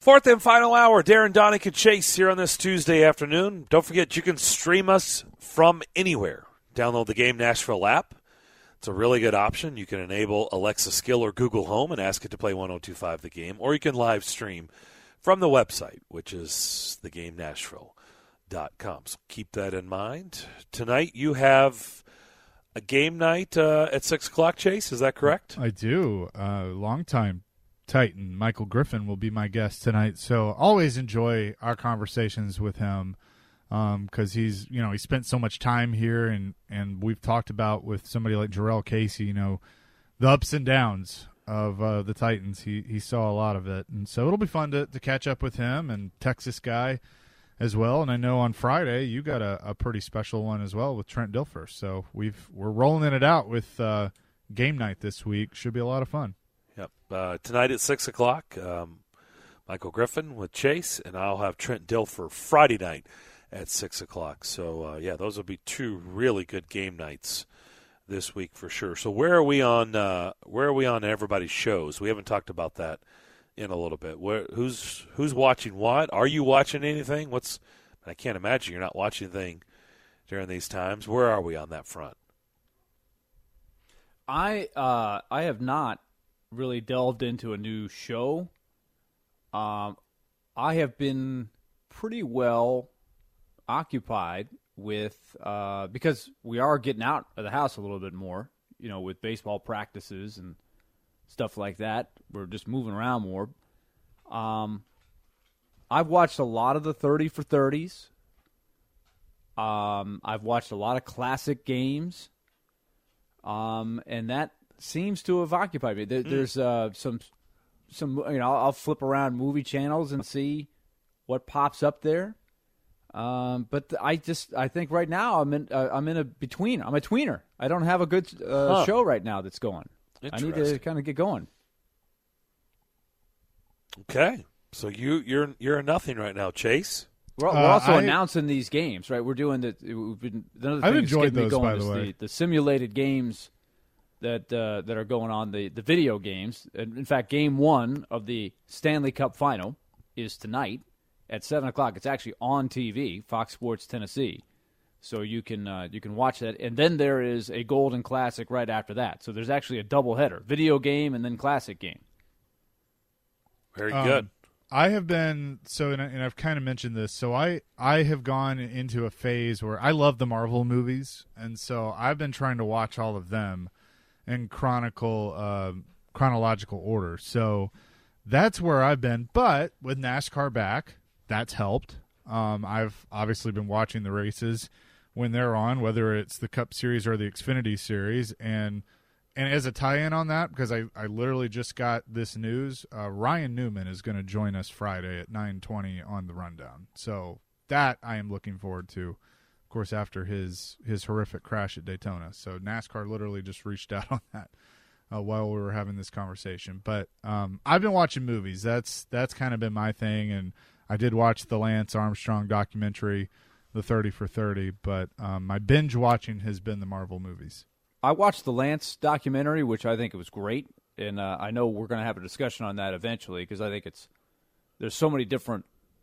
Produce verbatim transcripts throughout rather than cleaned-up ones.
Fourth and final hour, Darren Donick and Chase here on this Tuesday afternoon. Don't forget, you can stream us from anywhere. Download the Game Nashville app. It's a really good option. You can enable Alexa Skill or Google Home and ask it to play one oh two point five The Game, or you can live stream from the website, which is the game nashville dot com. So keep that in mind. Tonight you have a game night uh, at six o'clock, Chase. Is that correct? I do. Uh, long-time Titan Michael Griffin will be my guest tonight, so always enjoy our conversations with him because um, he's, you know, he spent so much time here, and, and we've talked about with somebody like Jarrell Casey, you know, the ups and downs of uh, the Titans. He he saw a lot of it, and so it'll be fun to, to catch up with him and Texas guy as well. And I know on Friday you got a, a pretty special one as well with Trent Dilfer. So we've we're rolling it out with uh, game night this week. Should be a lot of fun. Yep. Uh, tonight at six o'clock, um, Michael Griffin with Chase, and I'll have Trent Dilfer Friday night at six o'clock. So, uh, yeah, those will be two really good game nights this week for sure. So where are we on uh, where are we on everybody's shows? We haven't talked about that in a little bit. Where, who's who's watching what? Are you watching anything? What's I can't imagine you're not watching anything during these times. Where are we on that front? I uh, I have not really delved into a new show. Um, I have been pretty well occupied with uh, because we are getting out of the house a little bit more, you know, with baseball practices and stuff like that. We're just moving around more. Um, I've watched a lot of the thirty for thirties. Um, I've watched a lot of classic games, um, and that seems to have occupied me. There, mm. There's uh, some, some you know, I'll flip around movie channels and see what pops up there. Um, but I just I think right now I'm in uh, I'm in a between. I'm a tweener. I don't have a good uh, huh. show right now that's going. I need to kind of get going. Okay, so you you're you're a nothing right now, Chase. We're, we're also uh, I, announcing these games, right? We're doing the. We've been. Another thing I've enjoyed those, going by the is way. The, the simulated games that uh, that are going on, the the video games. In fact, game one of the Stanley Cup Final is tonight at seven o'clock. It's actually on T V, Fox Sports Tennessee, so you can uh, you can watch that. And then there is a Golden Classic right after that. So there's actually a doubleheader: video game and then classic game. Very um, good. I have been so, and, I, and I've kind of mentioned this. So I I have gone into a phase where I love the Marvel movies, and so I've been trying to watch all of them in chronicle uh, chronological order. So that's where I've been. But with NASCAR back, that's helped. Um, I've obviously been watching the races when they're on, whether it's the Cup Series or the Xfinity Series, and. And as a tie-in on that, because I, I literally just got this news, uh, Ryan Newman is going to join us Friday at nine twenty on the Rundown. So that I am looking forward to, of course, after his, his horrific crash at Daytona. So NASCAR literally just reached out on that uh, while we were having this conversation. But um, I've been watching movies. That's that's kind of been my thing. And I did watch the Lance Armstrong documentary, the thirty for thirty. But um, my binge watching has been the Marvel movies. I watched the Lance documentary, which I think it was great, and uh, I know we're going to have a discussion on that eventually because I think it's there's so many different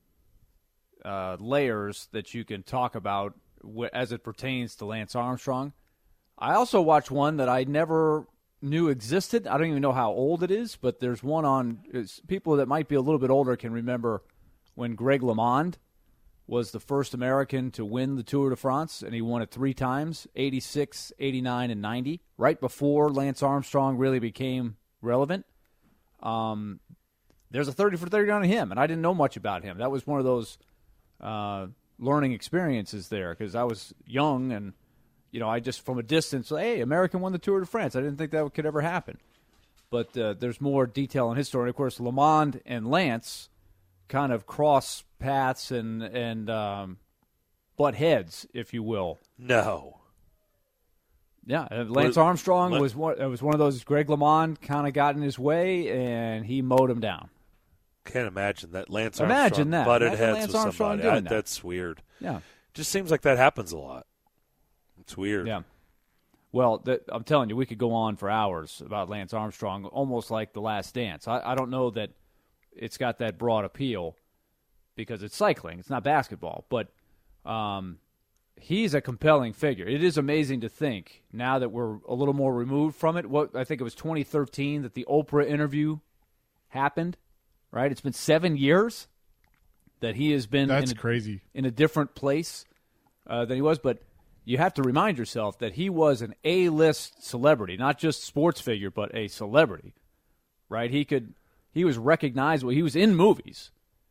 uh, layers that you can talk about w- as it pertains to Lance Armstrong. I also watched one that I never knew existed. I don't even know how old it is, but there's one on people that might be a little bit older can remember when Greg LeMond was the first American to win the Tour de France, and he won it three times, eighty-six, eighty-nine, and ninety, right before Lance Armstrong really became relevant. Um, there's a thirty for thirty on him, and I didn't know much about him. That was one of those uh, learning experiences there because I was young, and you know, I just from a distance, hey, American won the Tour de France. I didn't think that could ever happen. But uh, there's more detail in his story. And of course, LeMond and Lance kind of cross paths and and um, butt heads, if you will. No. Yeah, Lance Armstrong Let, was one. It was one of those. Greg LeMond kind of got in his way, and he mowed him down. Can't imagine that Lance imagine Armstrong that. butted imagine heads Lance with Armstrong somebody. doing I, that. That's weird. Yeah, just seems like that happens a lot. It's weird. Yeah. Well, that, I'm telling you, we could go on for hours about Lance Armstrong, almost like The Last Dance. I, I don't know that it's got that broad appeal because it's cycling. It's not basketball. But um, he's a compelling figure. It is amazing to think, now that we're a little more removed from it, what I think it was twenty thirteen that the Oprah interview happened, right? It's been seven years that he has been That's in a, crazy. in a different place uh, than he was. But you have to remind yourself that he was an A-list celebrity, not just sports figure, but a celebrity, right? He could, he was recognizable. He was in movies.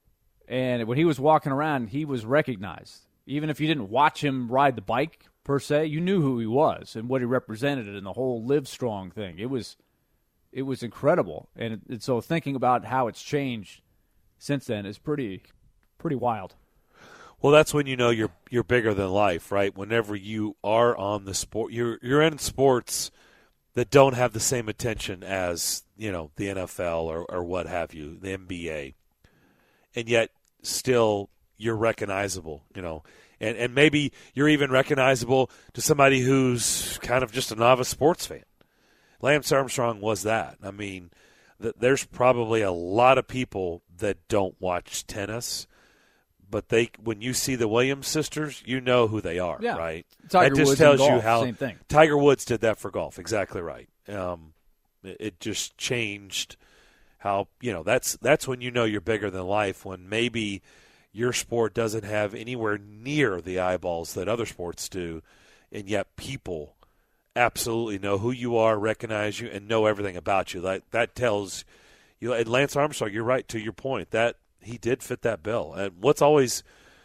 And when he was walking around, he was recognized. Even if you didn't watch him ride the bike, per se, you knew who he was and what he represented in the whole Live Strong thing. It was it was incredible. And, and so thinking about how it's changed since then is pretty pretty wild. Well, that's when you know you're you're bigger than life, right? Whenever you are on the sport, you're you're in sports that don't have the same attention as, you know, the N F L or, or what have you, the N B A. And yet still you're recognizable, you know. And and maybe you're even recognizable to somebody who's kind of just a novice sports fan. Lance Armstrong was that. I mean, th- there's probably a lot of people that don't watch tennis, but they when you see the Williams sisters, you know who they are, yeah. right? Tiger that just Woods tells and golf, you how same thing. Tiger Woods did that for golf. Exactly right. Um, it, it just changed how, you know, that's that's when you know you're bigger than life, when maybe your sport doesn't have anywhere near the eyeballs that other sports do, and yet people absolutely know who you are, recognize you, and know everything about you. That that tells you. And Lance Armstrong, you're right to your point, that he did fit that bill. And what's always,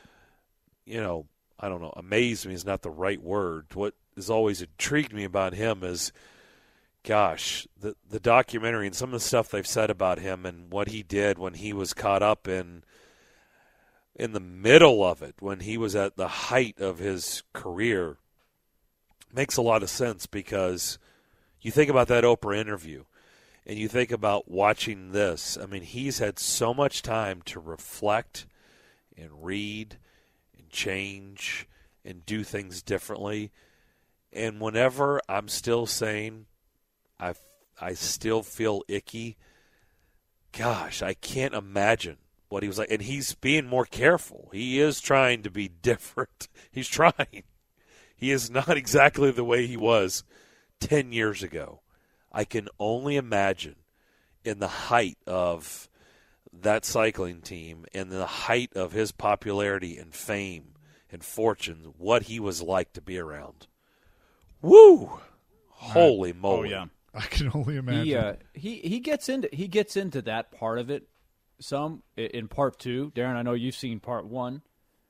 you know, I don't know, amazed me is not the right word. What has always intrigued me about him is, gosh, the the documentary and some of the stuff they've said about him and what he did when he was caught up in in the middle of it, when he was at the height of his career, makes a lot of sense, because you think about that Oprah interview and you think about watching this. I mean, he's had so much time to reflect and read and change and do things differently. And whenever I'm still saying I, I still feel icky, gosh, I can't imagine what he was like. And he's being more careful. He is trying to be different. He's trying. He is not exactly the way he was ten years ago. I can only imagine in the height of that cycling team and the height of his popularity and fame and fortune, what he was like to be around. Woo! Holy moly. Oh, yeah. I can only imagine. He, uh, he he gets into he gets into that part of it some in part two. Darren, I know you've seen part one.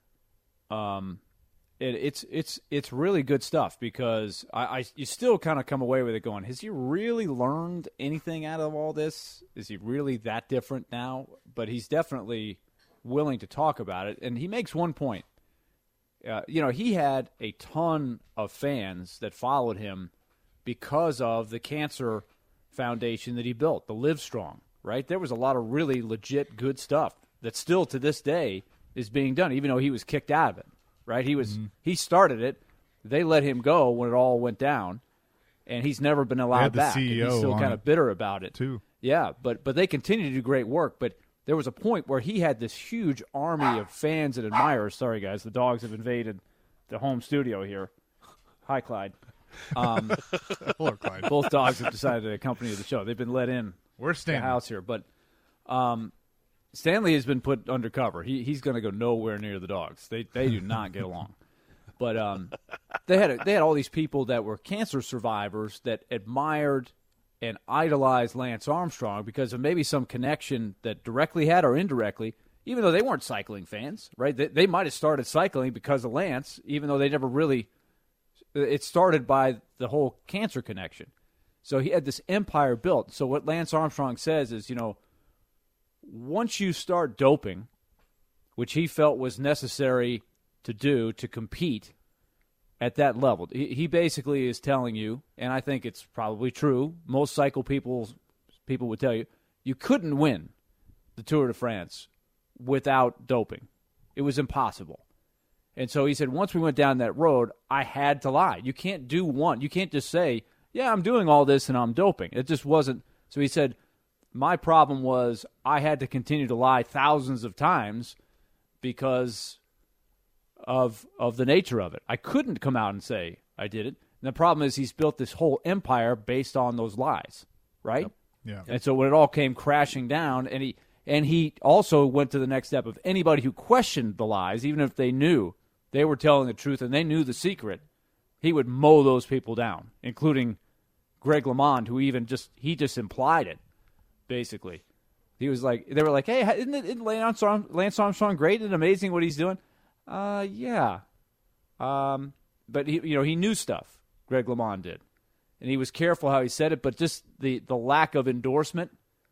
Um, it, it's it's it's really good stuff, because I, I you still kind of come away with it going, has he really learned anything out of all this? Is he really that different now? But he's definitely willing to talk about it, and he makes one point. Uh, you know, he had a ton of fans that followed him because of the cancer foundation that he built, the Live Strong, right? There was a lot of really legit good stuff that still to this day is being done, even though he was kicked out of it, right? He was mm-hmm. he started it. They let him go when it all went down, and he's never been allowed back. C E O and he's still kind of bitter about it. Too. Yeah, but but they continue to do great work. But there was a point where he had this huge army of fans and admirers. Sorry, guys, the dogs have invaded the home studio here. Hi, Clyde. Um, Hello, Clyde. Both dogs have decided to accompany the show. They've been let in We're the Stanley. house here. But um, Stanley has been put undercover. He, he's going to go nowhere near the dogs. They they do not get along. But um, they had a, they had all these people that were cancer survivors that admired and idolized Lance Armstrong because of maybe some connection that directly had or indirectly, even though they weren't cycling fans, right? They, they might have started cycling because of Lance, even though they never really – it started by the whole cancer connection. So he had this empire built. So what Lance Armstrong says is, you know, once you start doping, which he felt was necessary to do to compete at that level, he, he basically is telling you, and I think it's probably true, most cycle people, people would tell you, you couldn't win the Tour de France without doping. It was impossible. And so he said, once we went down that road, I had to lie. You can't do one. You can't just say, yeah, I'm doing all this and I'm doping. It just wasn't. So he said, My problem was I had to continue to lie thousands of times because of of the nature of it. I couldn't come out and say I did it. And the problem is he's built this whole empire based on those lies, right? Yep. Yeah. And so when it all came crashing down, and he and he also went to the next step of anybody who questioned the lies, even if they knew they were telling the truth and they knew the secret, he would mow those people down, including Greg LeMond, who even just he just implied it. Basically, he was like, they were like, "Hey, isn't, it, isn't Lance, Armstrong, Lance Armstrong great and amazing what he's doing?" Uh, yeah. Um, but he, you know, he knew stuff. Greg LeMond did, and he was careful how he said it. But just the, the lack of endorsement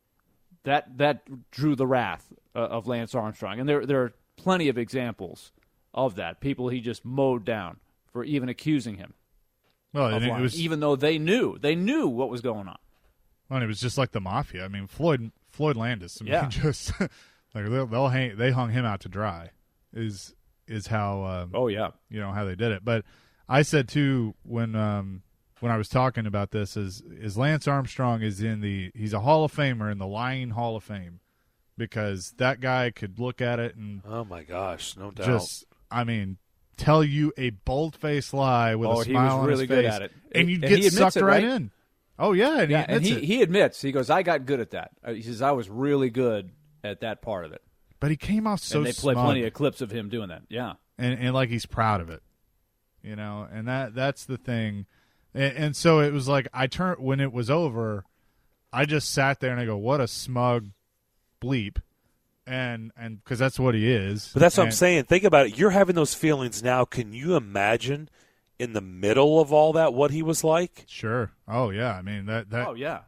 that that drew the wrath uh, of Lance Armstrong, and there there are plenty of examples of that. People he just mowed down for even accusing him. Well, of and it lying, was even though they knew they knew what was going on. Well, and it was just like the mafia. I mean, Floyd Floyd Landis. I mean, Yeah. just like they'll, they'll hang, they hung him out to dry. Is is how um, Oh yeah, you know how they did it. But I said too when um, when I was talking about this is is Lance Armstrong is in the he's a Hall of Famer in the lying Hall of Fame because that guy could look at it and Oh my gosh, no doubt. just I mean tell you a bold faced lie with Oh, a he smile was on really his good face, at it. and you'd And get he admits sucked it, right right? in. Oh yeah, and yeah, he and admits he it. he admits he goes, I got good at that. Uh, He says I was really good at that part of it. But he came off so and they play smug. plenty of clips of him doing that. Yeah. and, and like he's proud of it, you know, and that that's the thing. And, and so it was like I turned when it was over, I just sat there and I go, "What a smug bleep," and and because that's what he is. But that's what And- I'm saying. Think about it. You're having those feelings now. Can you imagine in the middle of all that what he was like? Sure. Oh yeah. I mean that that Oh yeah.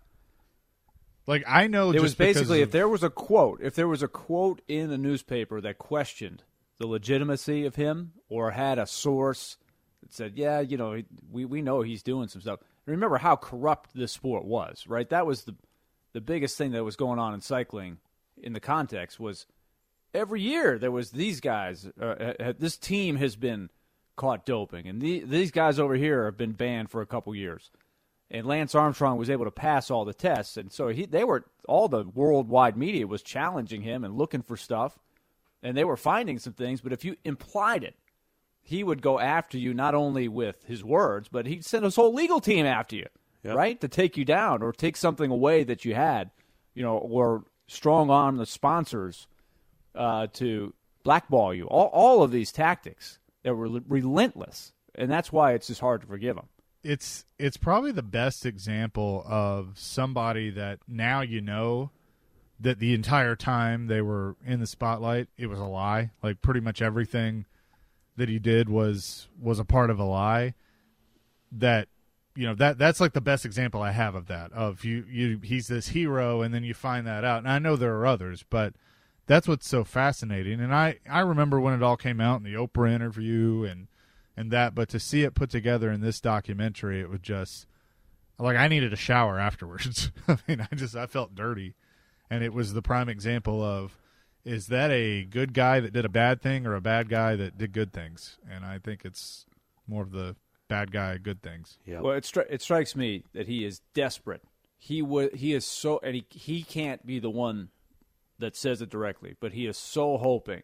like I know It just was basically because if there was a quote, if there was a quote in the newspaper that questioned the legitimacy of him or had a source that said, yeah, you know, we we know he's doing some stuff. Remember how corrupt this sport was, right? That was the the biggest thing that was going on in cycling in the context was every year there was these guys, uh, uh, this team has been caught doping, and the, these guys over here have been banned for a couple years. And Lance Armstrong was able to pass all the tests, and so he, they were all the worldwide media was challenging him and looking for stuff, and they were finding some things. But if you implied it, he would go after you not only with his words, but he'd send his whole legal team after you, Yep. right, to take you down or take something away that you had, you know, or strong arm the sponsors uh, to blackball you. All all of these tactics that were relentless, and that's why it's just hard to forgive him. it's it's probably the best example of somebody that now you know that the entire time they were in the spotlight it was a lie. Like pretty much everything that he did was was a part of a lie. That you know that that's like the best example I have of that. Of you you he's this hero and then you find that out. And I know there are others, but that's what's so fascinating. And I I remember when it all came out in the Oprah interview and and that, but to see it put together in this documentary, it was just like I needed a shower afterwards. I mean, I just I felt dirty, and it was the prime example of is that a good guy that did a bad thing or a bad guy that did good things? And I think it's more of the bad guy, good things. Yeah. Well, it, stri- it strikes me that he is desperate. He w- he is so, and he he can't be the one that says it directly, but he is so hoping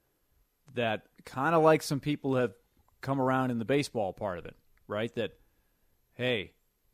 that kind of like some people have come around in the baseball part of it, right? That, hey,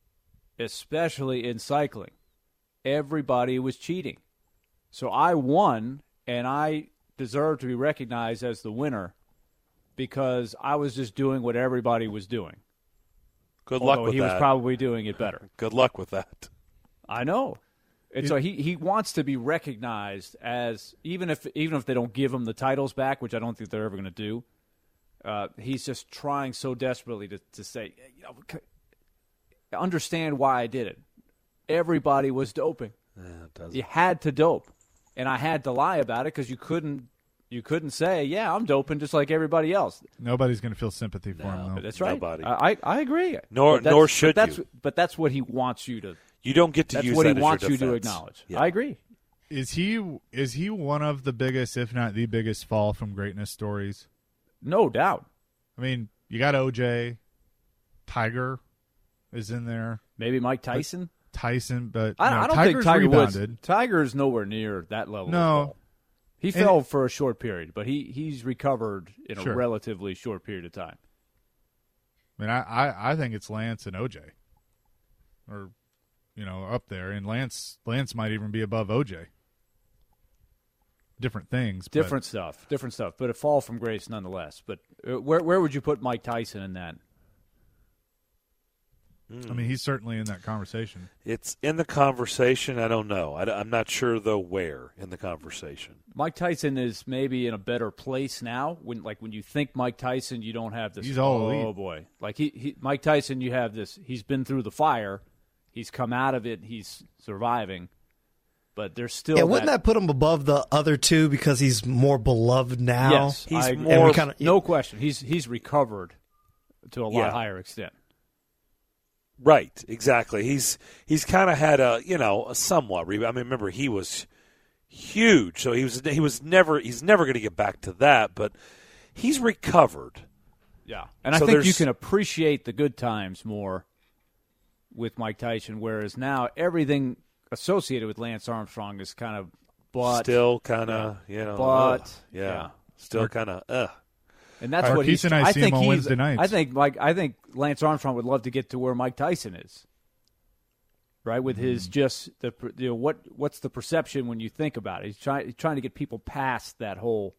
especially in cycling, everybody was cheating. So I won, and I deserve to be recognized as the winner because I was just doing what everybody was doing. Good luck Although with he that. was probably doing it better. Good luck with that. I know. And so he, he wants to be recognized as, even if even if they don't give him the titles back, which I don't think they're ever going to do, uh, he's just trying so desperately to, to say, you know, c- understand why I did it. Everybody was doping. Yeah, it doesn't. You had to dope. And I had to lie about it because you couldn't you couldn't say, yeah, I'm doping just like everybody else. Nobody's going to feel sympathy for him, though. That's right. Nobody. I, I I agree. Nor- But that's- nor but should that's, you. But that's what he wants you to You don't get to That's use what that he as wants your you to defense. acknowledge. Yeah. I agree. Is he is he one of the biggest, if not the biggest, fall from greatness stories? No doubt. I mean, you got O J, Tiger is in there. Maybe Mike Tyson. Tyson, but I, you know, I don't Tiger's think Tiger rebounded. Woods. Tiger's nowhere near that level. No. Of fall. He And- fell for a short period, but he, he's recovered in a Sure. relatively short period of time. I mean, I, I, I think it's Lance and O J, or you know, up there, and Lance Lance might even be above O J. Different things, but- Different stuff, different stuff, but a fall from grace nonetheless. But uh, where where would you put Mike Tyson in that? I mean, he's certainly in that conversation. It's in the conversation. I don't know. I, am not sure, though, where in the conversation. Mike Tyson is maybe in a better place now. When like when you think Mike Tyson, you don't have this. He's all oh elite. boy, like he, he Mike Tyson, you have this. He's been through the fire. He's come out of it. He's surviving. But there's still Yeah, wouldn't that put him above the other two because he's more beloved now? Yes, He's I agree. more- And we kinda- no question. He's he's recovered to a lot Yeah. higher extent. Right, exactly. He's he's kind of had a you know a somewhat rebound. I mean, remember he was huge, so he was he was never he's never going to get back to that, but he's recovered. Yeah, and So I think you there's- can appreciate the good times more with Mike Tyson, whereas now everything associated with Lance Armstrong is kind of but Still kind of you know, but ugh, yeah, yeah. still kind of uh. and that's Marquise what he's. and I see him think on he's- Wednesday nights. I think Mike. I think Lance Armstrong would love to get to where Mike Tyson is. Right, with his Mm. just the you know what what's the perception when you think about it? He's trying he's trying to get people past that whole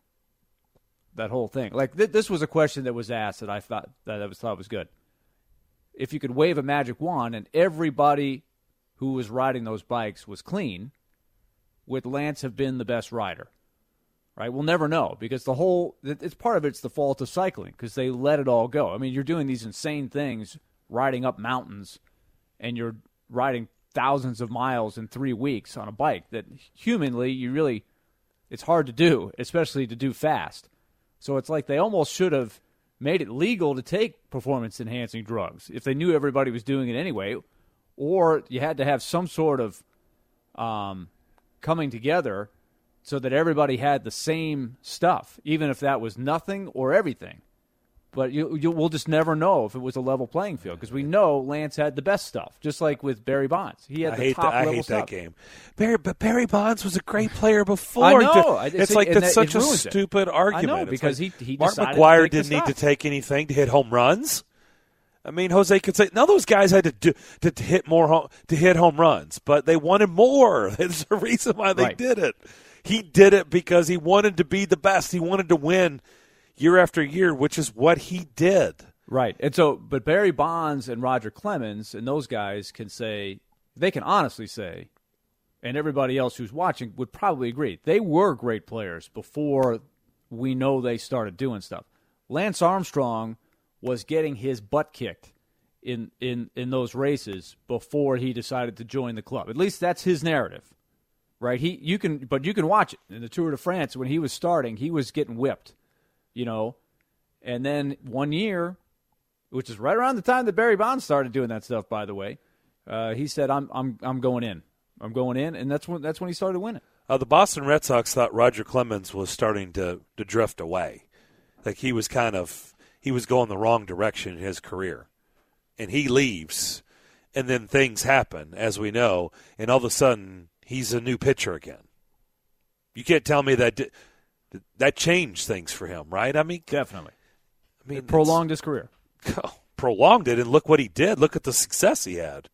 that whole thing. Like th- this was a question that was asked that I thought that I was thought was good. If you could wave a magic wand and everybody who was riding those bikes was clean, would Lance have been the best rider? Right, we'll never know because the whole it's part of it's the fault of cycling because they let it all go. I mean, you're doing these insane things, riding up mountains, and you're riding thousands of miles in three weeks on a bike that humanly you really it's hard to do, especially to do fast. So it's like they almost should have made it legal to take performance enhancing drugs if they knew everybody was doing it anyway, or you had to have some sort of um, coming together so that everybody had the same stuff, even if that was nothing or everything. But you, you, we'll just never know if it was a level playing field because we know Lance had the best stuff, just like with Barry Bonds. He had I the hate top that. I level hate stuff. that game. Barry, but Barry Bonds was a great player before. I know. I- It's see, like and that's that- such it a ruins it. stupid argument. I know It's because like he he Mark decided McGuire to take the didn't need to stuff. take anything to hit home runs. I mean, Jose could say, no, those guys had to do to, to hit more home, to hit home runs, but they wanted more. There's a reason why they Right. did it. He did it because he wanted to be the best. He wanted to win year after year, which is what he did. Right. And so, but Barry Bonds and Roger Clemens and those guys can say, they can honestly say, and everybody else who's watching would probably agree, they were great players before we know they started doing stuff. Lance Armstrong was getting his butt kicked in, in, in those races before he decided to join the club. At least that's his narrative. Right? He you can but you can watch it in the Tour de France when he was starting, he was getting whipped. You know. And then one year, which is right around the time that Barry Bonds started doing that stuff, by the way, uh, he said, I'm I'm I'm going in. I'm going in, and that's when that's when he started winning. Uh, the Boston Red Sox thought Roger Clemens was starting to, to drift away. Like he was kind of he was going the wrong direction in his career. And he leaves, and then things happen, as we know, and all of a sudden he's a new pitcher again. You can't tell me that di- that changed things for him, right? I mean, Definitely. I mean, It prolonged his career. it's- prolonged it, and look what he did. Look at the success he had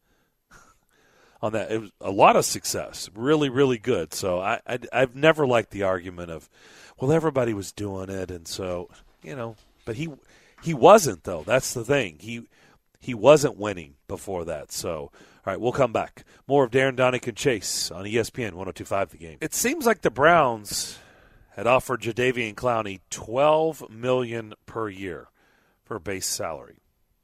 on that. It was a lot of success, really, really good. So I, I I've never liked the argument of, well, everybody was doing it, and so you know, but he he wasn't though. That's the thing. He he wasn't winning before that. So. All right, we'll come back. More of Darren Donick and Chase on E S P N one oh two point five The Game. It seems like the Browns had offered Jadeveon Clowney twelve million dollars per year for base salary.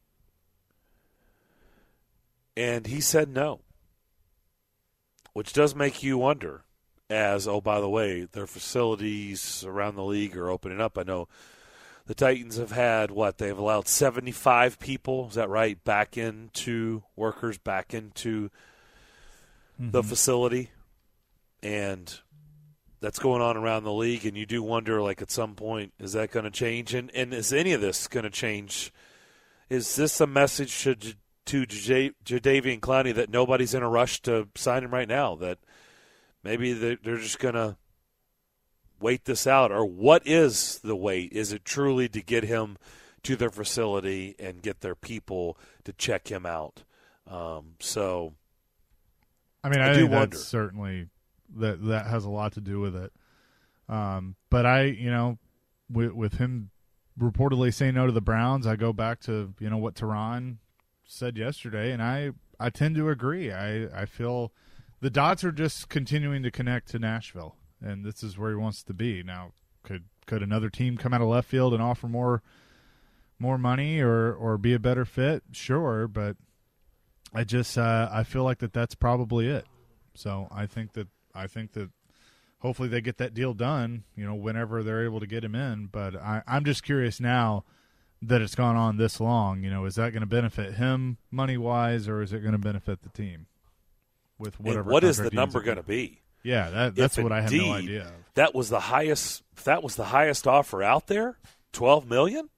And he said no, which does make you wonder as, oh, by the way, their facilities around the league are opening up. I know the Titans have had, what, they've allowed seventy-five people, is that right, back into, workers back into mm-hmm. the facility. And that's going on around the league, and you do wonder, like, at some point, is that going to change? And, and is any of this going to change? Is this a message to, to J- Jadeveon Clowney that nobody's in a rush to sign him right now, that maybe they're, they're just going to wait this out? Or what is the wait? Is it truly to get him to their facility and get their people to check him out? Um, so, I mean, I, I think do wonder. that's certainly that that has a lot to do with it. Um, but I, you know, with, with him reportedly saying no to the Browns, I go back to, you know, what Tehran said yesterday, and I, I tend to agree. I, I feel the dots are just continuing to connect to Nashville, and this is where he wants to be. Now, could could another team come out of left field and offer more more money or, or be a better fit? Sure, but I just uh, I feel like that that's probably it. So I think that I think that hopefully they get that deal done, you know, whenever they're able to get him in. But I, I'm just curious now that it's gone on this long. You know, is that going to benefit him money-wise, or is it going to benefit the team with whatever? And what is the contract he number ends up going to getting? be? Yeah, that, that's If what I have no indeed idea of. That was the highest. If that was the highest offer out there, twelve million.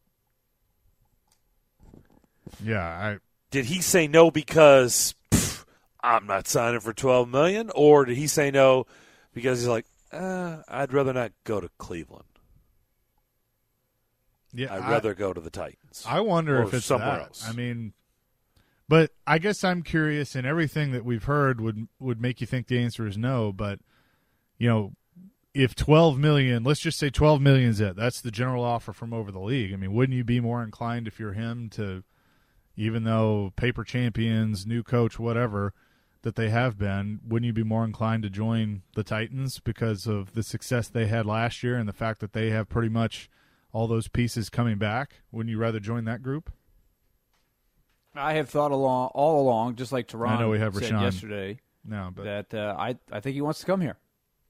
Yeah, I. Did he say no because pff, I'm not signing for twelve million, or did he say no because he's like, uh, I'd rather not go to Cleveland. Yeah, I'd I, rather go to the Titans. I wonder or if it's somewhere that. else. I mean, but I guess I'm curious, and everything that we've heard would would make you think the answer is no. But you know, if twelve million, let's just say twelve million is it. That's the general offer from over the league. I mean, wouldn't you be more inclined if you're him to, even though paper champions, new coach, whatever that they have been, wouldn't you be more inclined to join the Titans because of the success they had last year and the fact that they have pretty much all those pieces coming back? Wouldn't you rather join that group? I have thought along all along, just like Tehran I know we have said Rashawn. yesterday, No, but that uh, I I think he wants to come here.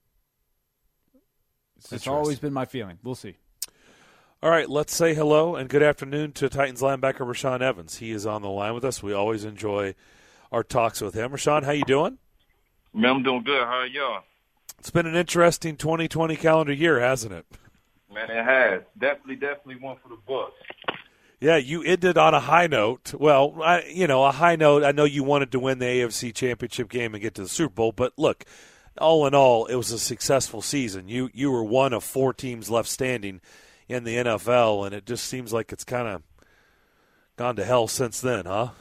It's, it's always been my feeling. We'll see. All right, let's say hello and good afternoon to Titans linebacker Rashawn Evans. He is on the line with us. We always enjoy our talks with him. Rashawn, how you doing? Man, I'm doing good. How are y'all? It's been an interesting twenty twenty calendar year, hasn't it? Man, it has. Definitely, definitely one for the books. Yeah, you ended on a high note. Well, I, you know, a high note. I know you wanted to win the A F C Championship game and get to the Super Bowl, but look, all in all, it was a successful season. You you were one of four teams left standing in the N F L, and it just seems like it's kind of gone to hell since then, huh?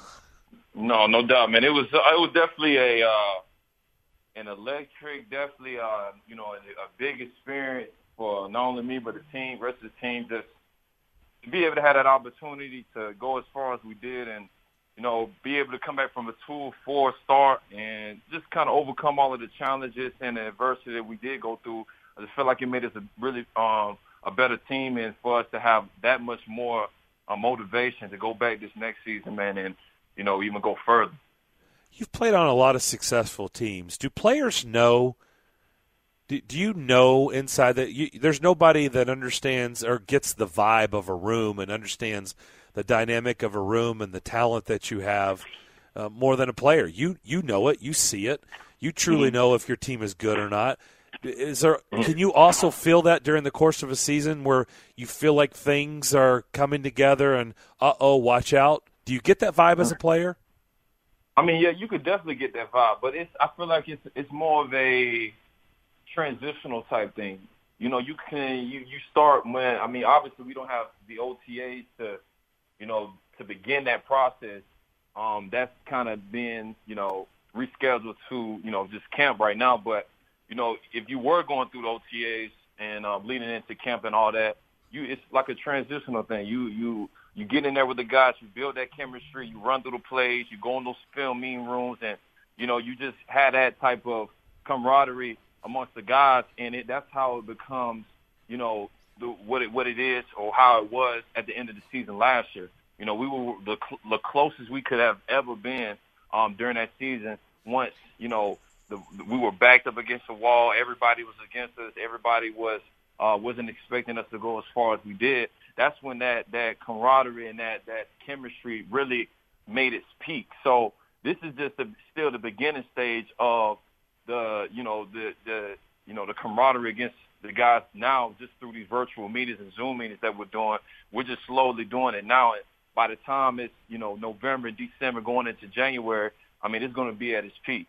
No, no doubt, man. It was uh, it was definitely a uh, an electric, definitely uh, you know a, a big experience for not only me but the team, rest of the team. Just to be able to have that opportunity to go as far as we did, and you know be able to come back from a two four start and just kind of overcome all of the challenges and the adversity that we did go through. I just feel like it made us a really um, a better team, and for us to have that much more uh, motivation to go back this next season, man, and you know, even go further. You've played on a lot of successful teams. Do players know? Do, do you know inside that you, there's nobody that understands or gets the vibe of a room and understands the dynamic of a room and the talent that you have uh, more than a player? You you know it. You see it. You truly know if your team is good or not. Is there? Can you also feel that during the course of a season where you feel like things are coming together and uh oh, watch out? Do you get that vibe as a player? I mean, yeah, you could definitely get that vibe, but it's I feel like it's it's more of a transitional type thing. You know, you can you you start when I mean, obviously we don't have the O T As to, you know, to begin that process. Um, that's kind of been you know rescheduled to you know just camp right now. But you know, if you were going through the O T As and um, leading into camp and all that, you it's like a transitional thing. You you. You get in there with the guys, you build that chemistry, you run through the plays, you go in those film meeting rooms, and, you know, you just have that type of camaraderie amongst the guys, and it that's how it becomes, you know, the, what it what it is or how it was at the end of the season last year. You know, we were the, the closest we could have ever been um, during that season once, you know, the, we were backed up against the wall, everybody was against us, everybody was uh, wasn't expecting us to go as far as we did. That's when that, that camaraderie and that, that chemistry really made its peak. So this is just the, still the beginning stage of the, you know, the, the, you know, the camaraderie against the guys now just through these virtual meetings and Zoom meetings that we're doing. We're just slowly doing it now. by the time it's, you know, November, December, going into January, I mean, it's going to be at its peak.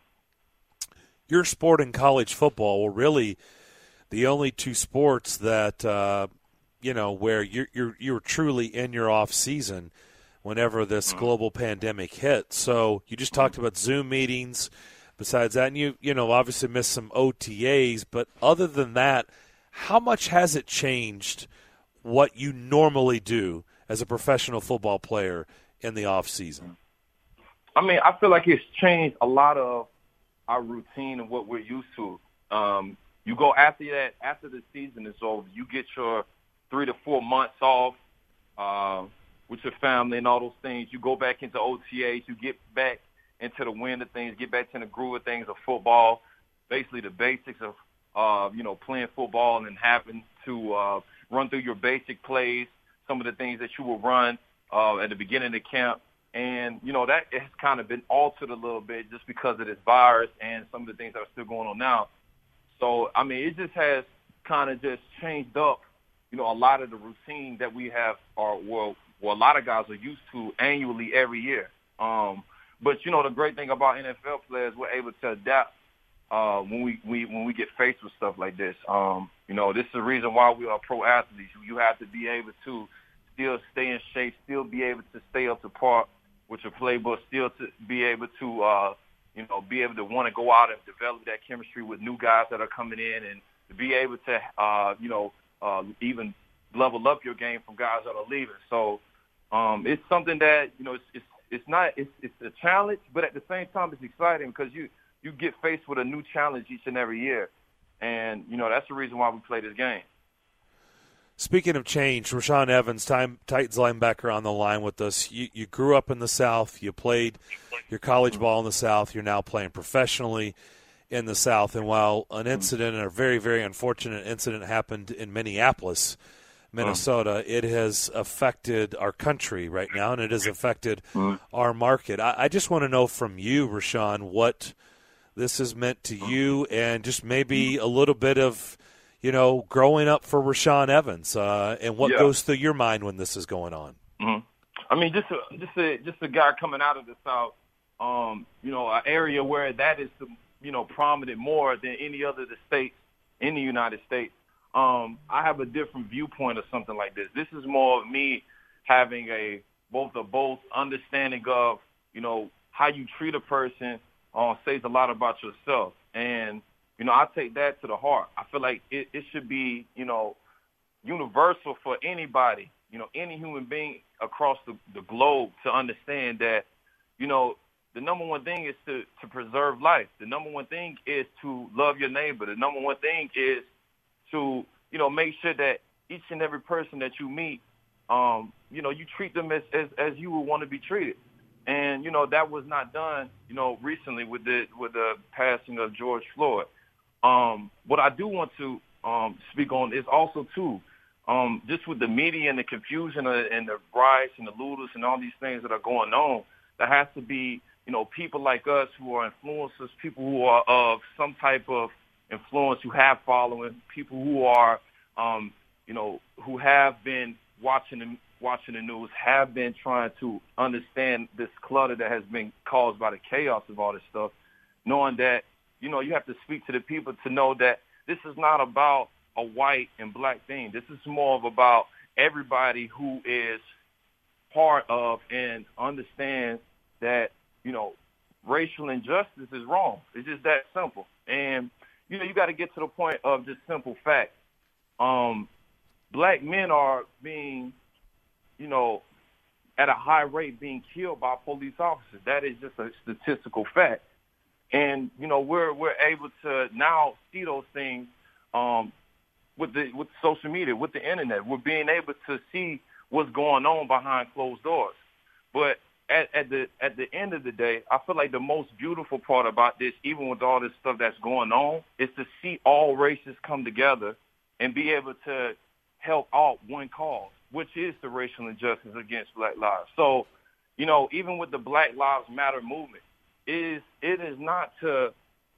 Your sport in college football were really the only two sports that, uh, you know, where you're, you're, you're truly in your off season whenever this mm-hmm. global pandemic hit. So you just talked about Zoom meetings. Besides that, and you, you know, obviously missed some O T As, but other than that, how much has it changed what you normally do as a professional football player in the off season? I mean, I feel like it's changed a lot of our routine and what we're used to. Um, you go after that, after the season is over, you get your three to four months off uh, with your family and all those things. You go back into O T As, you get back into the wind of things, get back to the groove of things of football, basically the basics of, uh, you know, playing football and having to uh, run through your basic plays, some of the things that you will run uh, at the beginning of the camp. And, you know, that has kind of been altered a little bit just because of this virus and some of the things that are still going on now. So, I mean, it just has kind of just changed up, you know, a lot of the routine that we have, or well, well, a lot of guys are used to annually every year. Um, but, you know, the great thing about N F L players, we're able to adapt uh, when we, we when we get faced with stuff like this. Um, you know, this is the reason why we are pro athletes. You have to be able to still stay in shape, still be able to stay up to par with your playbook, still to be able to, uh, you know, be able to want to go out and develop that chemistry with new guys that are coming in, and to be able to, uh, you know, uh, even level up your game from guys that are leaving. So um, it's something that, you know, it's it's, it's not it's, it's a challenge, but at the same time it's exciting because you you get faced with a new challenge each and every year, and you know that's the reason why we play this game. Speaking of change, Rashaan Evans, time, Titans linebacker on the line with us. You, you grew up in the South. You played your college ball in the South. You're now playing professionally in the South. And while an incident, a very, very unfortunate incident happened in Minneapolis, Minnesota, it has affected our country right now, and it has affected our market. I, I just want to know from you, Rashaan, what this has meant to you and just maybe a little bit of – you know, growing up for Rashaan Evans, uh, and what yeah. goes through your mind when this is going on? Mm-hmm. I mean, just a, just a just a guy coming out of the South, um, you know, an area where that is, you know, prominent more than any other of the states in the United States. Um, I have a different viewpoint of something like this. This is more of me having a both a both understanding of, you know, how you treat a person uh, says a lot about yourself. And you know, I take that to the heart. I feel like it, it should be, you know, universal for anybody, you know, any human being across the, the globe to understand that, you know, the number one thing is to, to preserve life. The number one thing is to love your neighbor. The number one thing is to, you know, make sure that each and every person that you meet, um, you know, you treat them as, as, as you would want to be treated. And, you know, that was not done, you know, recently with the, with the passing of George Floyd. Um, what I do want to um, speak on is also, too, um, just with the media and the confusion and the riots and the looters and all these things that are going on, there has to be, you know, people like us who are influencers, people who are of some type of influence, who have following, people who are, um, you know, who have been watching the, watching the news, have been trying to understand this clutter that has been caused by the chaos of all this stuff, knowing that, you know, you have to speak to the people to know that this is not about a white and black thing. This is more of about everybody who is part of and understands that, you know, racial injustice is wrong. It's just that simple. And, you know, you got to get to the point of just simple fact. Um, black men are being, you know, at a high rate being killed by police officers. That is just a statistical fact. And, you know, we're we're able to now see those things um, with the with social media, with the internet. We're being able to see what's going on behind closed doors. But at, at the at the end of the day, I feel like the most beautiful part about this, even with all this stuff that's going on, is to see all races come together and be able to help out one cause, which is the racial injustice against black lives. So, you know, even with the Black Lives Matter movement, is it is not to,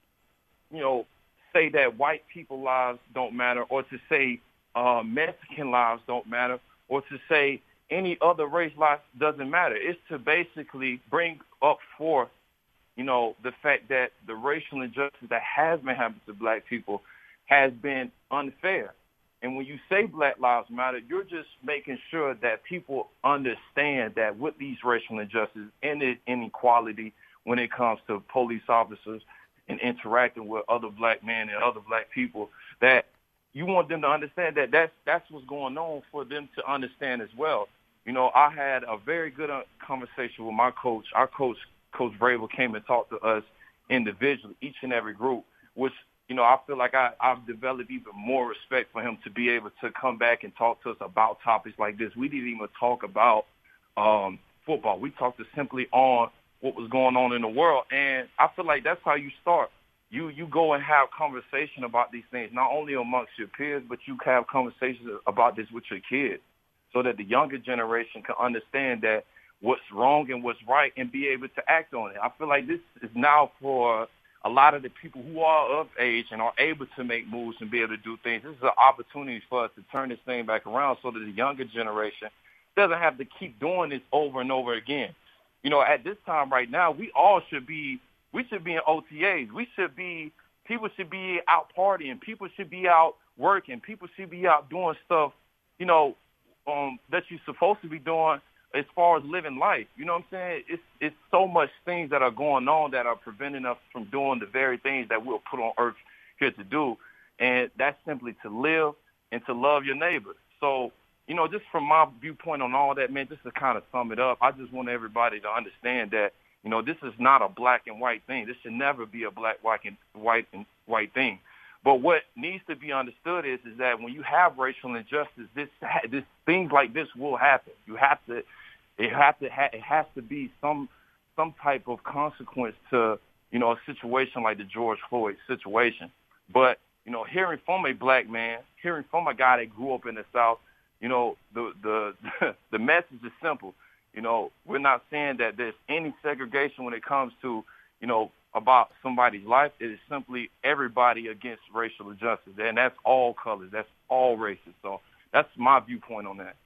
you know, say that white people's lives don't matter, or to say uh, Mexican lives don't matter, or to say any other race life doesn't matter. It's to basically bring up forth, you know, the fact that the racial injustice that has been happening to black people has been unfair. And when you say Black Lives Matter, you're just making sure that people understand that with these racial injustices and the inequality when it comes to police officers and interacting with other black men and other black people, that you want them to understand that that's, that's what's going on for them to understand as well. You know, I had a very good conversation with my coach. Our coach, Coach Vrabel, came and talked to us individually, each and every group, which, you know, I feel like I, I've developed even more respect for him to be able to come back and talk to us about topics like this. We didn't even talk about um, football. We talked simply on what was going on in the world. And I feel like that's how you start. You you go and have conversation about these things, not only amongst your peers, but you have conversations about this with your kids so that the younger generation can understand that what's wrong and what's right and be able to act on it. I feel like this is now for a lot of the people who are of age and are able to make moves and be able to do things. This is an opportunity for us to turn this thing back around so that the younger generation doesn't have to keep doing this over and over again. You know, at this time right now, we all should be, we should be in O T As. We should be, people should be out partying. People should be out working. People should be out doing stuff, you know, um, that you're supposed to be doing as far as living life. You know what I'm saying? It's it's so much things that are going on that are preventing us from doing the very things that we're put on earth here to do. And that's simply to live and to love your neighbor. So, you know, just from my viewpoint on all that, man, just to kind of sum it up, I just want everybody to understand that, you know, this is not a black and white thing. This should never be a black, white, and white and white thing. But what needs to be understood is, is that when you have racial injustice, this, this things like this will happen. You have to, it have to, ha- it has to be some, some type of consequence to, you know, a situation like the George Floyd situation. But, you know, hearing from a black man, hearing from a guy that grew up in the South, you know, the the the message is simple. You know, we're not saying that there's any segregation when it comes to, you know, about somebody's life. It is simply everybody against racial injustice, and that's all colors, that's all races. So that's my viewpoint on that.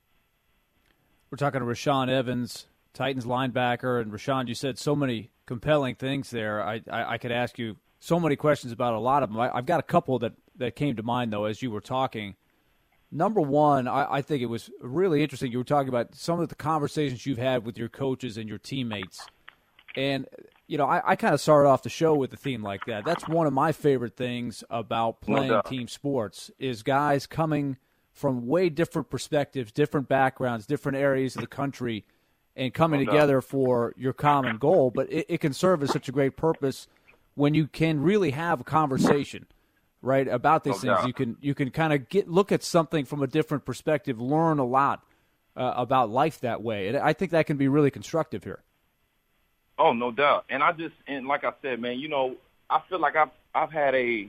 We're talking to Rashaan Evans, Titans linebacker, and Rashaan, you said so many compelling things there. I, I, I could ask you so many questions about a lot of them. I, I've got a couple that, that came to mind, though, as you were talking. Number one, I, I think it was really interesting. You were talking about some of the conversations you've had with your coaches and your teammates. And, you know, I, I kind of started off the show with a theme like that. That's one of my favorite things about playing no team sports is guys coming from way different perspectives, different backgrounds, different areas of the country, and coming no together for your common goal. But it, it can serve as such a great purpose when you can really have a conversation, right, about these no things. You can you can kind of get look at something from a different perspective, learn a lot uh, about life that way. And I think that can be really constructive here. Oh, no doubt. And I just, and like I said, man, you know, I feel like I've, I've had a,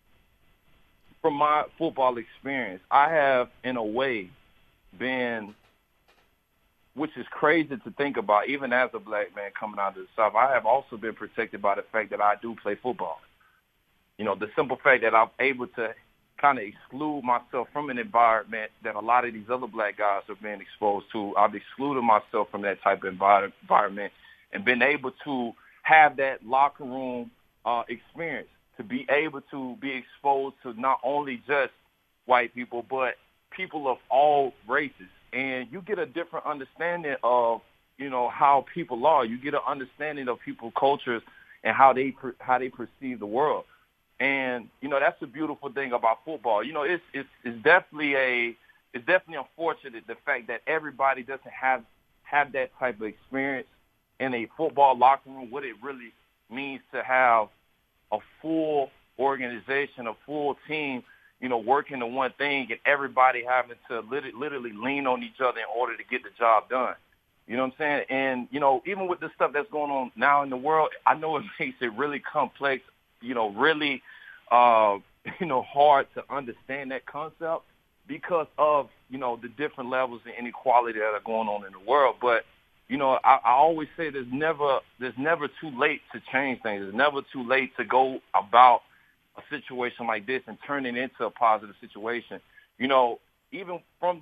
from my football experience, I have, in a way, been, which is crazy to think about, even as a black man coming out of the South, I have also been protected by the fact that I do play football. You know, the simple fact that I'm able to kind of exclude myself from an environment that a lot of these other black guys are being exposed to. I've excluded myself from that type of environment and been able to have that locker room uh, experience, to be able to be exposed to not only just white people, but people of all races. And you get a different understanding of, you know, how people are. You get an understanding of people's cultures and how they how they perceive the world. And, you know, that's the beautiful thing about football. You know, it's it's, it's definitely a it's definitely unfortunate the fact that everybody doesn't have have that type of experience in a football locker room, what it really means to have a full organization, a full team, you know, working on one thing and everybody having to literally lean on each other in order to get the job done. You know what I'm saying? And, you know, even with the stuff that's going on now in the world, I know it makes it really complex, you know, really, uh, you know, hard to understand that concept because of, you know, the different levels of inequality that are going on in the world. But, you know, I, I always say there's never there's never too late to change things. There's never too late to go about a situation like this and turn it into a positive situation. You know, even from this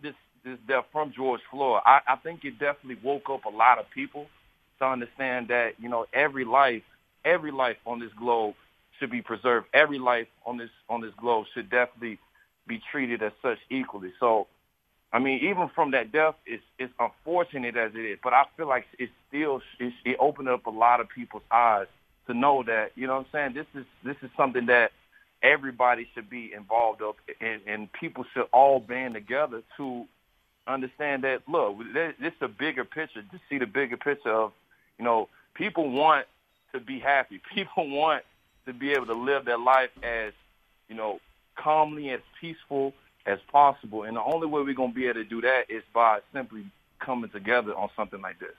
this death from George Floyd, I, I think it definitely woke up a lot of people to understand that, you know, every life, every life on this globe should be preserved. Every life on this on this globe should definitely be treated as such equally. So, I mean, even from that death, it's, it's unfortunate as it is, but I feel like it still it's, it opened up a lot of people's eyes to know that, you know what I'm saying, this is this is something that everybody should be involved of, and, and people should all band together to understand that, look, this is a bigger picture, to see the bigger picture of, you know, people want to be happy. People want to be able to live their life as, you know, calmly, as peaceful as possible. And the only way we're going to be able to do that is by simply coming together on something like this.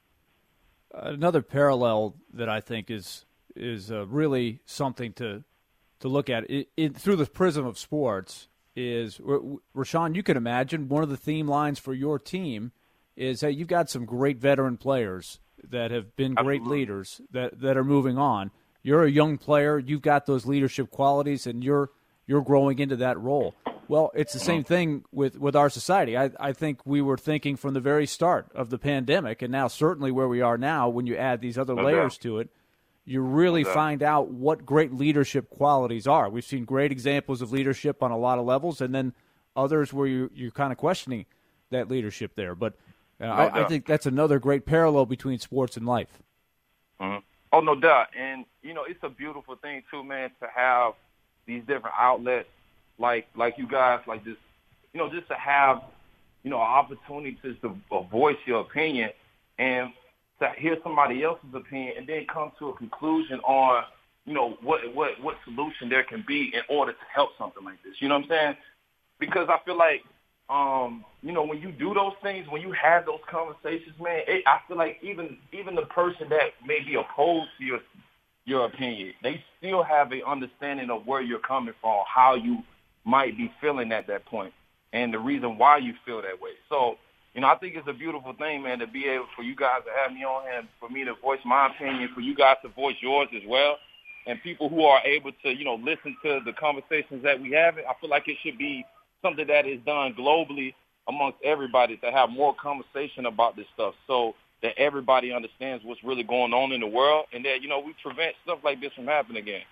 Another parallel that I think is is uh, really something to to look at it, it, through the prism of sports is, Rashawn, you can imagine one of the theme lines for your team is, hey, you've got some great veteran players that have been great Absolutely. leaders that, that are moving on. You're a young player. You've got those leadership qualities, and you're you're growing into that role. Well, it's the same thing with, with our society. I, I think we were thinking from the very start of the pandemic, and now certainly where we are now, when you add these other No layers doubt. to it, you really No doubt. find out what great leadership qualities are. We've seen great examples of leadership on a lot of levels, and then others where you, you're kind of questioning that leadership there. But uh, I, I doubt. think that's another great parallel between sports and life. Mm-hmm. Oh, no doubt. And, you know, it's a beautiful thing, too, man, to have these different outlets like like you guys, like this, you know, just to have, you know, an opportunity to, to voice your opinion and to hear somebody else's opinion and then come to a conclusion on, you know, what what what solution there can be in order to help something like this. You know what I'm saying? Because I feel like, um, you know, when you do those things, when you have those conversations, man, it, I feel like even even the person that may be opposed to your your opinion, they still have a understanding of where you're coming from, how you might be feeling at that point, and the reason why you feel that way. So, you know, I think it's a beautiful thing, man, to be able for you guys to have me on here, for me to voice my opinion, for you guys to voice yours as well, and people who are able to, you know, listen to the conversations that we have. I feel like it should be something that is done globally amongst everybody to have more conversation about this stuff so that everybody understands what's really going on in the world and that, you know, we prevent stuff like this from happening again.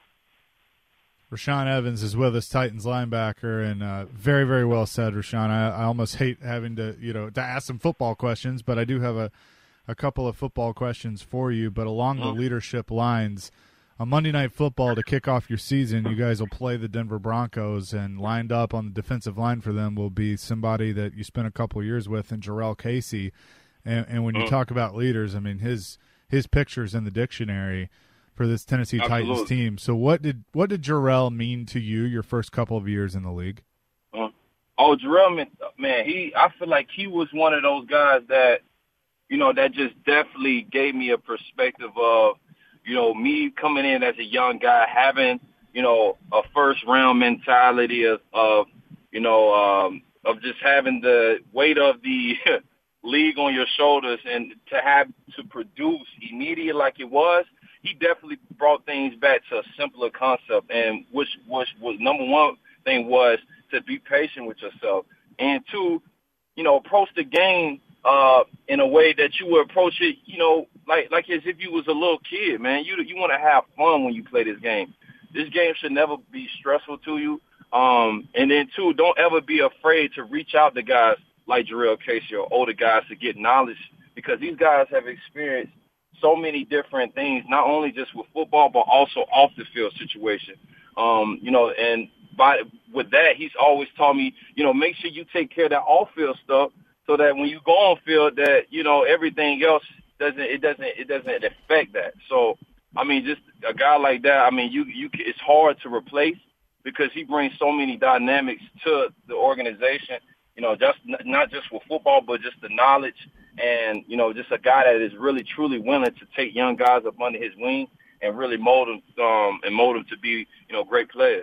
Rashawn Evans is with us, Titans linebacker, and uh, very, very well said, Rashawn. I, I almost hate having to, you know, to ask some football questions, but I do have a, a couple of football questions for you. But along the leadership lines, on Monday Night Football to kick off your season, you guys will play the Denver Broncos, and lined up on the defensive line for them will be somebody that you spent a couple of years with, in Jarrell Casey. And, and when you talk about leaders, I mean, his his picture's in the dictionary for this Tennessee Absolutely. Titans team. So what did what did Jarrell mean to you your first couple of years in the league? Uh, oh, Jarrell, man, man, he I feel like he was one of those guys that, you know, that just definitely gave me a perspective of, you know, me coming in as a young guy, having, you know, a first round mentality of, of you know, um, of just having the weight of the league on your shoulders and to have to produce immediate like it was. He definitely brought things back to a simpler concept, and which was, was number one thing was to be patient with yourself, and two, you know, approach the game uh, in a way that you would approach it, you know, like like as if you was a little kid, man. You you want to have fun when you play this game. This game should never be stressful to you. Um, and then two, don't ever be afraid to reach out to guys like Jarrell Casey or older guys to get knowledge, because these guys have experienced so many different things, not only just with football, but also off the field situation. Um, you know, and by with that, he's always taught me, you know, make sure you take care of that off field stuff so that when you go on field that, you know, everything else doesn't, it doesn't, it doesn't affect that. So, I mean, just a guy like that, I mean, you, you, it's hard to replace because he brings so many dynamics to the organization. You know, just not just with football, but just the knowledge and, you know, just a guy that is really, truly willing to take young guys up under his wing and really mold them um, and mold them to be, you know, great players.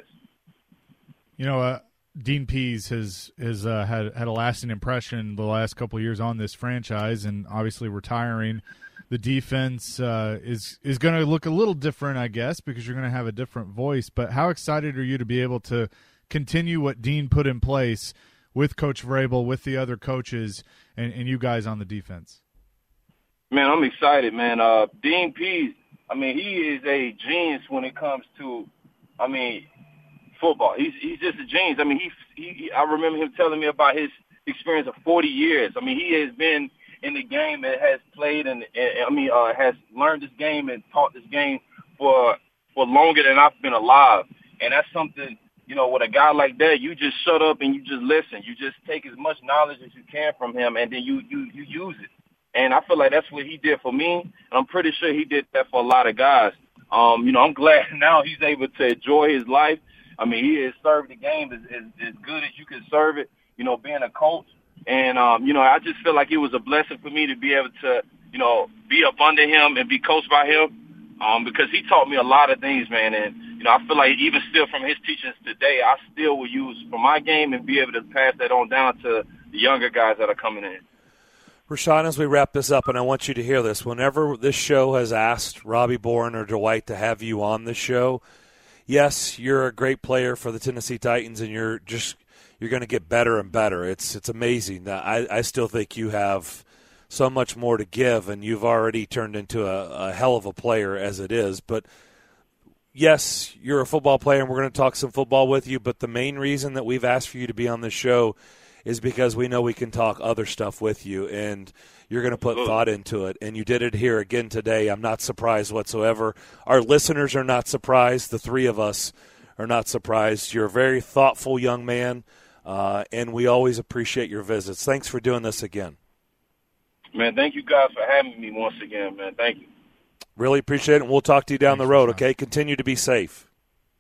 You know, uh, Dean Pease has has uh, had had a lasting impression the last couple of years on this franchise, and obviously retiring. The defense uh, is is going to look a little different, I guess, because you're going to have a different voice. But how excited are you to be able to continue what Dean put in place with Coach Vrabel, with the other coaches, and, and you guys on the defense? Man, I'm excited, man. Uh, Dean Pease, I mean, he is a genius when it comes to, I mean, football. He's he's just a genius. I mean, he, he, he I remember him telling me about his experience of forty years. I mean, he has been in the game and has played and, and I mean, uh, has learned this game and taught this game for for longer than I've been alive. And that's something, you know, with a guy like that, you just shut up and you just listen. You just take as much knowledge as you can from him, and then you you you use it. And I feel like that's what he did for me, and I'm pretty sure he did that for a lot of guys. Um, you know, I'm glad now he's able to enjoy his life. I mean, he has served the game as, as, as good as you can serve it, you know, being a coach. And, um, you know, I just feel like it was a blessing for me to be able to, you know, be up under him and be coached by him um, because he taught me a lot of things, man. And, you know, I feel like even still from his teachings today, I still will use for my game and be able to pass that on down to the younger guys that are coming in. Rashawn, as we wrap this up, and I want you to hear this, whenever this show has asked Robbie Bourne or Dwight to have you on the show, yes, you're a great player for the Tennessee Titans, and you're just you're going to get better and better. It's it's amazing. I, I still think you have so much more to give, and you've already turned into a, a hell of a player as it is. But, yes, you're a football player, and we're going to talk some football with you, but the main reason that we've asked for you to be on this show is because we know we can talk other stuff with you, and you're going to put thought into it. And you did it here again today. I'm not surprised whatsoever. Our listeners are not surprised. The three of us are not surprised. You're a very thoughtful young man, uh, and we always appreciate your visits. Thanks for doing this again. Man, thank you guys for having me once again, man. Thank you. Really appreciate it, and we'll talk to you down Thanks, the road, Rashawn. okay? Continue to be safe.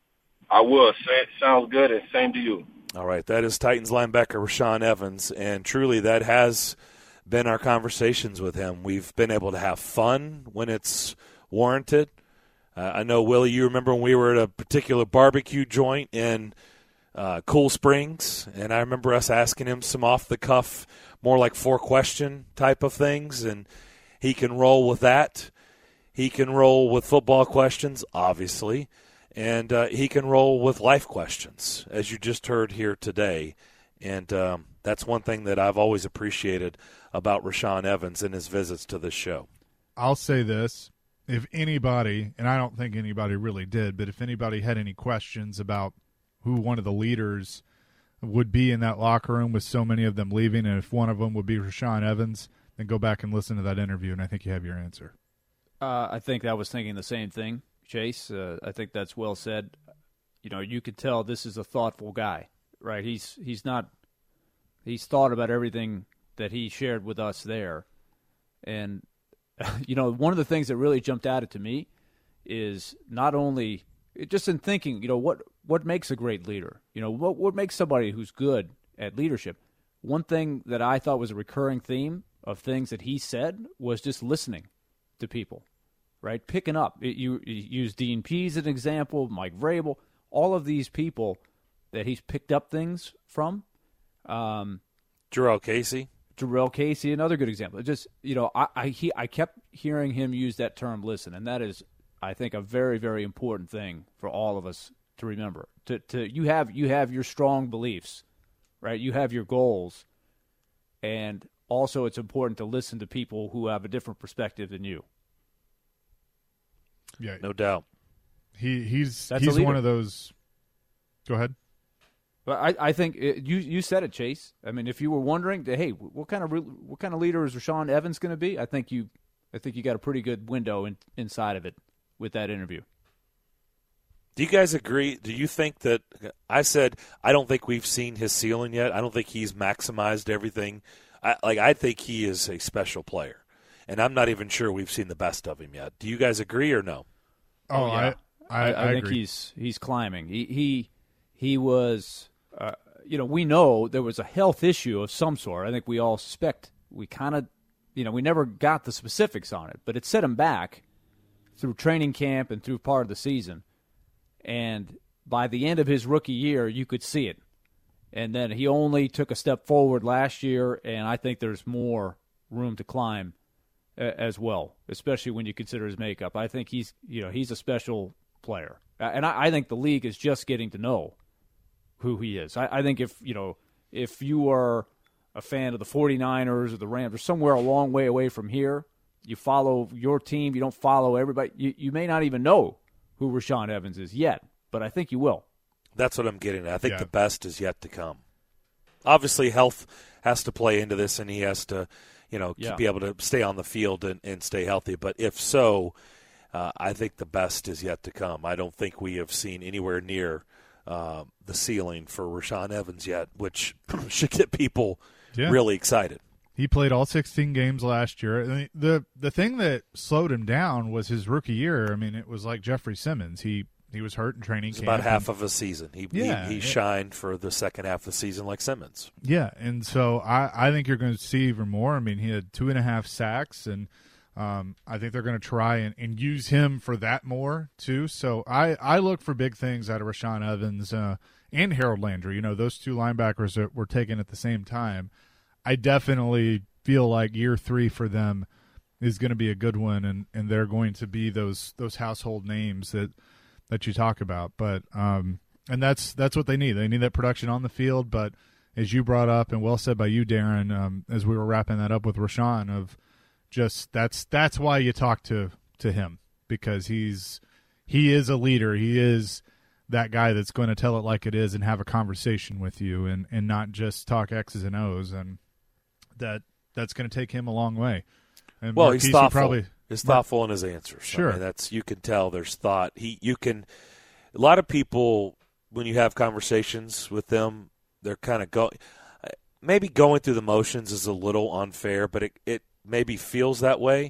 I will. Sounds good, and same to you. All right, that is Titans linebacker Rashawn Evans, and truly that has been our conversations with him. We've been able to have fun when it's warranted. Uh, I know, Willie, you remember when we were at a particular barbecue joint in uh, Cool Springs, and I remember us asking him some off-the-cuff, more like four-question type of things, and he can roll with that. He can roll with football questions, obviously. And uh, he can roll with life questions, as you just heard here today. And um, that's one thing that I've always appreciated about Rashawn Evans and his visits to this show. I'll say this. If anybody, and I don't think anybody really did, but if anybody had any questions about who one of the leaders would be in that locker room with so many of them leaving, and if one of them would be Rashawn Evans, then go back and listen to that interview, and I think you have your answer. Uh, I think I was thinking the same thing, Chase. Uh, I think that's well said. You know, you could tell this is a thoughtful guy, right? He's he's not he's thought about everything that he shared with us there. And, you know, one of the things that really jumped out to me is not only just in thinking, you know, what, what makes a great leader? You know, what, what makes somebody who's good at leadership? One thing that I thought was a recurring theme of things that he said was just listening to people, right? Picking up. It, you, you use Dean Pease as an example, Mike Vrabel, all of these people that he's picked up things from. Um, Jarrell Casey. Jarrell Casey, another good example. Just, you know, I I, he, I kept hearing him use that term listen, and that is, I think, a very, very important thing for all of us to remember. To to you have you have your strong beliefs, right? You have your goals, and also it's important to listen to people who have a different perspective than you. Yeah, No doubt. he he's That's a he's leader. one of those. Go ahead. But I, I think it, you you said it, Chase. I mean, if you were wondering, hey, what kind of re- what kind of leader is Rashawn Evans going to be? I think you, I think you got a pretty good window in, inside of it with that interview. Do you guys agree? Do you think that I said I don't think we've seen his ceiling yet? I don't think he's maximized everything. I, like I think he is a special player, and I'm not even sure we've seen the best of him yet. Do you guys agree or no? Oh, yeah. I I, I, I think agree. he's he's climbing. He he he was. Uh, you know, we know there was a health issue of some sort. I think we all suspect. We kind of, you know, we never got the specifics on it, but it set him back through training camp and through part of the season. And by the end of his rookie year, you could see it. And then he only took a step forward last year, and I think there's more room to climb a- as well, especially when you consider his makeup. I think he's, you know, he's a special player. And I, I think the league is just getting to know who he is. I, I think if, you know, if you are a fan of the 49ers or the Rams or somewhere a long way away from here, you follow your team, you don't follow everybody, you, you may not even know who Rashaan Evans is yet, but I think you will. That's what I'm getting at. I think Yeah. the best is yet to come. Obviously, health has to play into this, and he has to, you know, Yeah. be able to stay on the field and, and stay healthy. But if so, uh, I think the best is yet to come. I don't think we have seen anywhere near uh, the ceiling for Rashaan Evans yet, which should get people Yeah. really excited. He played all sixteen games last year. And the the thing that slowed him down was his rookie year. I mean, it was like Jeffrey Simmons. He he was hurt in training It's camp. about half and- of a season. He Yeah, he, he it- shined for the second half of the season like Simmons. Yeah, and so I, I think you're going to see even more. I mean, he had two and a half sacks, and um, I think they're going to try and, and use him for that more, too. So I, I look for big things out of Rashaan Evans uh, and Harold Landry. You know, those two linebackers that were taken at the same time. I definitely feel like year three for them is going to be a good one, and, and they're going to be those those household names that that you talk about. But um, and that's that's what they need. They need that production on the field. But as you brought up, and well said by you, Darren, um, as we were wrapping that up with Rashaan, of just that's that's why you talk to to him, because he's he is a leader. He is that guy that's going to tell it like it is and have a conversation with you, and and not just talk X's and O's. And that that's going to take him a long way. And Well, Marquise, he's you thoughtful. Probably, He's thoughtful in his answers. Sure. I mean, that's you can tell there's thought. He you can a lot of people when you have conversations with them, they're kind of go maybe going through the motions is a little unfair, but it it maybe feels that way.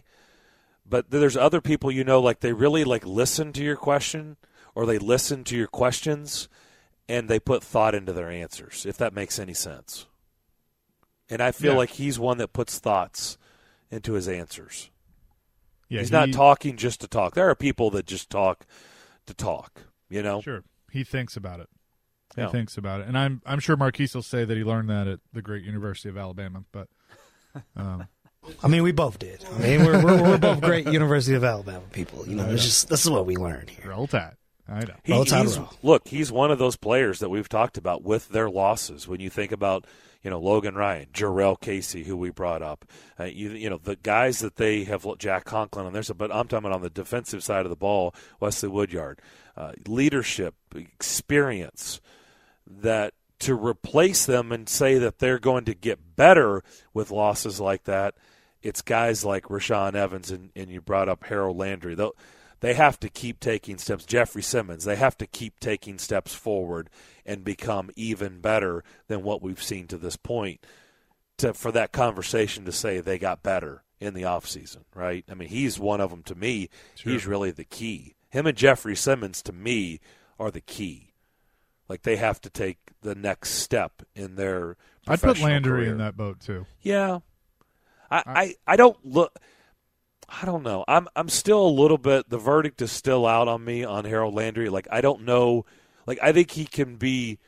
But there's other people you know like they really like listen to your question or they listen to your questions and they put thought into their answers, if that makes any sense. And I feel Yeah. like he's one that puts thoughts into his answers. yeah, He's he- not talking just to talk. There are people that just talk to talk, you know? Sure, he thinks about it. He Yeah. thinks about it, and I'm I'm sure Marquise will say that he learned that at the great University of Alabama. But um, I mean, we both did. I mean, we're we're, we're both great University of Alabama people. You know, it's just this is what we learned here. roll tide. I know. He, Roll Tide he's, roll. look, he's one of those players that we've talked about with their losses. When you think about, you know, Logan Ryan, Jarrell Casey, who we brought up, uh, you, you know, the guys that they have, Jack Conklin on there, but I'm talking about on the defensive side of the ball, Wesley Woodyard, uh, leadership, experience, that to replace them and say that they're going to get better with losses like that, it's guys like Rashaan Evans and, and you brought up Harold Landry. They'll, They have to keep taking steps. Jeffrey Simmons, they have to keep taking steps forward and become even better than what we've seen to this point to, for that conversation to say they got better in the offseason, right? I mean, he's one of them to me. Sure. He's really the key. Him and Jeffrey Simmons, to me, are the key. Like, they have to take the next step in their I'd professional put Landry career. in that boat too. Yeah. I, I, I don't look – I don't know. I'm I'm still a little bit. The verdict is still out on me on Harold Landry. Like I don't know. Like I think he can be.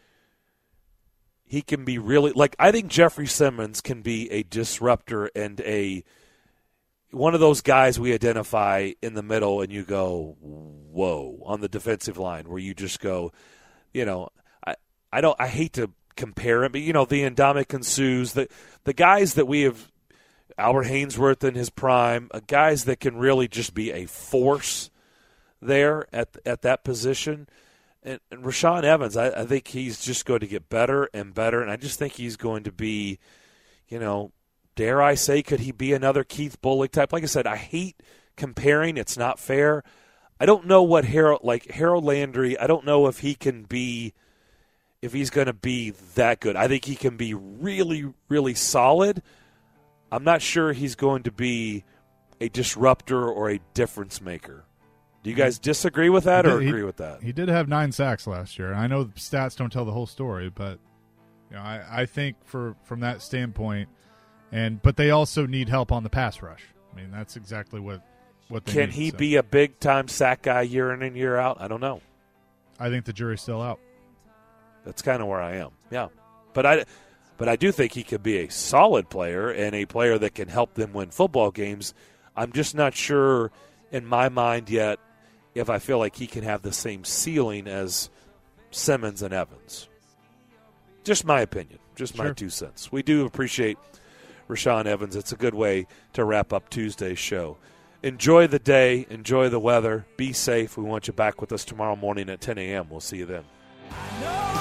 He can be really like I think Jeffrey Simmons can be a disruptor and a one of those guys we identify in the middle and you go whoa on the defensive line where you just go, you know I I don't I hate to compare him, but you know the Ndamukong Suhs, the the guys that we have. Albert Hainsworth in his prime, uh, guys that can really just be a force there at at that position. And, and Rashaan Evans, I, I think he's just going to get better and better, and I just think he's going to be, you know, dare I say, could he be another Keith Bullock type? Like I said, I hate comparing. It's not fair. I don't know what Harold, like Harold Landry, I don't know if he can be, if he's going to be that good. I think he can be really, really solid. I'm not sure he's going to be a disruptor or a difference maker. Do you guys disagree with that He or did- he- agree with that? He did have nine sacks last year. I know the stats don't tell the whole story, but you know, I, I think for from that standpoint, and but they also need help on the pass rush. I mean, that's exactly what what they Can need, he so. be a big time sack guy year in and year out? I don't know. I think the jury's still out. That's kind of where I am. Yeah, but I, but I do think he could be a solid player and a player that can help them win football games. I'm just not sure in my mind yet if I feel like he can have the same ceiling as Simmons and Evans. Just my opinion. Just my Sure. two cents. We do appreciate Rashaan Evans. It's a good way to wrap up Tuesday's show. Enjoy the day. Enjoy the weather. Be safe. We want you back with us tomorrow morning at ten a.m. We'll see you then. I know